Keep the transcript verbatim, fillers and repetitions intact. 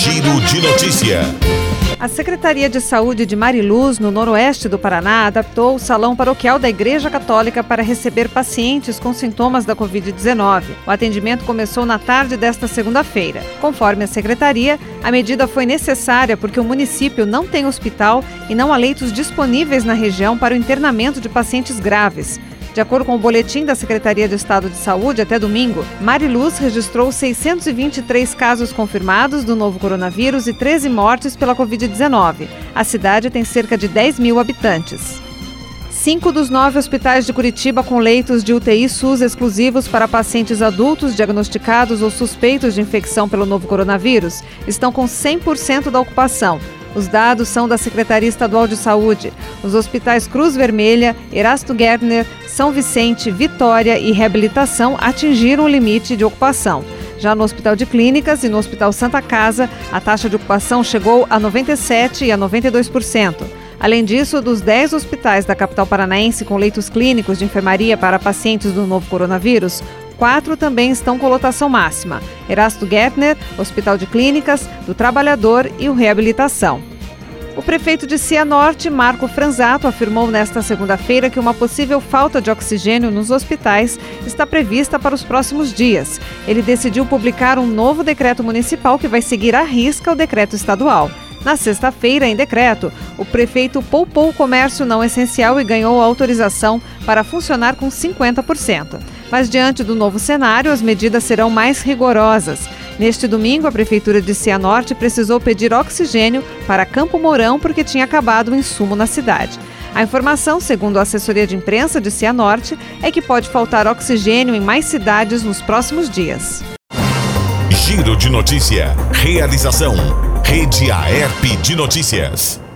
Giro de Notícia. A Secretaria de Saúde de Mariluz, no noroeste do Paraná, adaptou o salão paroquial da Igreja Católica para receber pacientes com sintomas da covid dezenove. O atendimento começou na tarde desta segunda-feira. Conforme a Secretaria, a medida foi necessária porque o município não tem hospital e não há leitos disponíveis na região para o internamento de pacientes graves. De acordo com o boletim da Secretaria de Estado de Saúde, até domingo, Mariluz registrou seiscentos e vinte e três casos confirmados do novo coronavírus e treze mortes pela covid dezenove. A cidade tem cerca de dez mil habitantes. Cinco dos nove hospitais de Curitiba com leitos de U T I SUS exclusivos para pacientes adultos diagnosticados ou suspeitos de infecção pelo novo coronavírus estão com cem por cento da ocupação. Os dados são da Secretaria Estadual de Saúde. Os hospitais Cruz Vermelha, Erasto Gärtner, São Vicente, Vitória e Reabilitação atingiram o limite de ocupação. Já no Hospital de Clínicas e no Hospital Santa Casa, a taxa de ocupação chegou a noventa e sete por cento e a noventa e dois por cento. Além disso, dos dez hospitais da capital paranaense com leitos clínicos de enfermaria para pacientes do novo coronavírus, quatro também estão com lotação máxima: Erasto Gärtner, Hospital de Clínicas, do Trabalhador e o Reabilitação. O prefeito de Cianorte, Marco Franzato, afirmou nesta segunda-feira que uma possível falta de oxigênio nos hospitais está prevista para os próximos dias. Ele decidiu publicar um novo decreto municipal que vai seguir à risca o decreto estadual. Na sexta-feira, em decreto, o prefeito poupou o comércio não essencial e ganhou autorização para funcionar com cinquenta por cento. Mas diante do novo cenário, as medidas serão mais rigorosas. Neste domingo, a Prefeitura de Cianorte precisou pedir oxigênio para Campo Mourão porque tinha acabado o insumo na cidade. A informação, segundo a assessoria de imprensa de Cianorte, é que pode faltar oxigênio em mais cidades nos próximos dias. Giro de Notícia. Realização: Rede Aerp de Notícias.